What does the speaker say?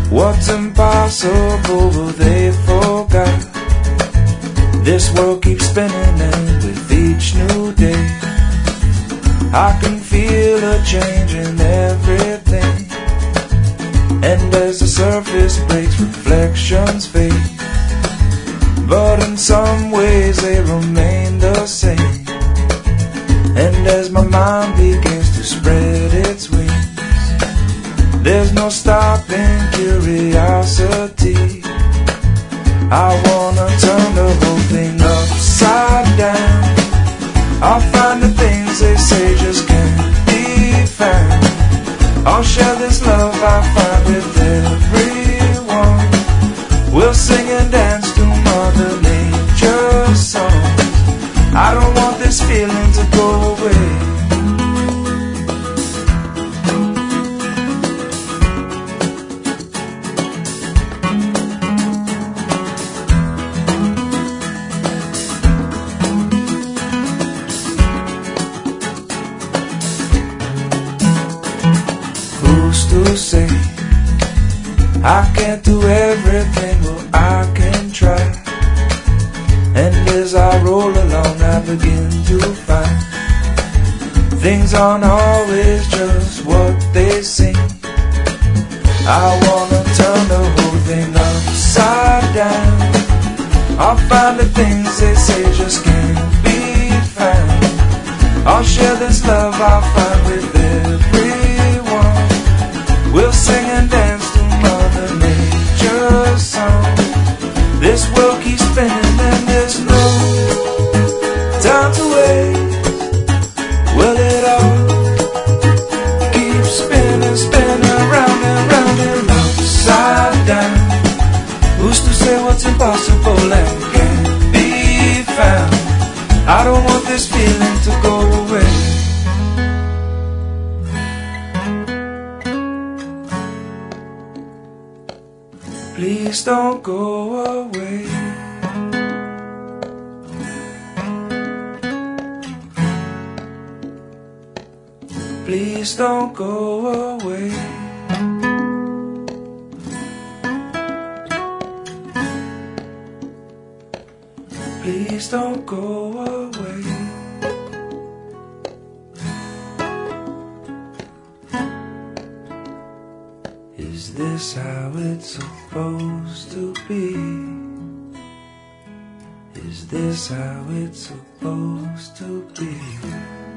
What's impossible they forgot. This world keeps spinning, and with each new day I can feel a change in everything. And as the surface breaks, reflections fade, but in some ways they remain the same. And as my mind begins to spread its wings, there's no stopping curiosity. I wanna turn the whole thing upside down. I'll find the things they say just can't be found. I'll share this love I find with everyone. We'll sing and dance to Mother Nature's songs. I don't want this feeling to go away. To say I can't do everything, well I can try. And as I roll along I begin to find things aren't always just what they seem. I wanna turn the whole thing upside down. I'll find the things they say just can't be found. I'll share this love I find with everyone. We'll sing and dance to Mother Nature's song. This world keeps spinning and there's no time to waste. Well, it all keeps spinning, spinning round and round and upside down. Who's to say what's impossible and can't be found? I don't want this feeling to go away. Please don't go away. Please don't go away. Please don't go away. Is this how it's supposed to be? Is this how it's supposed to be?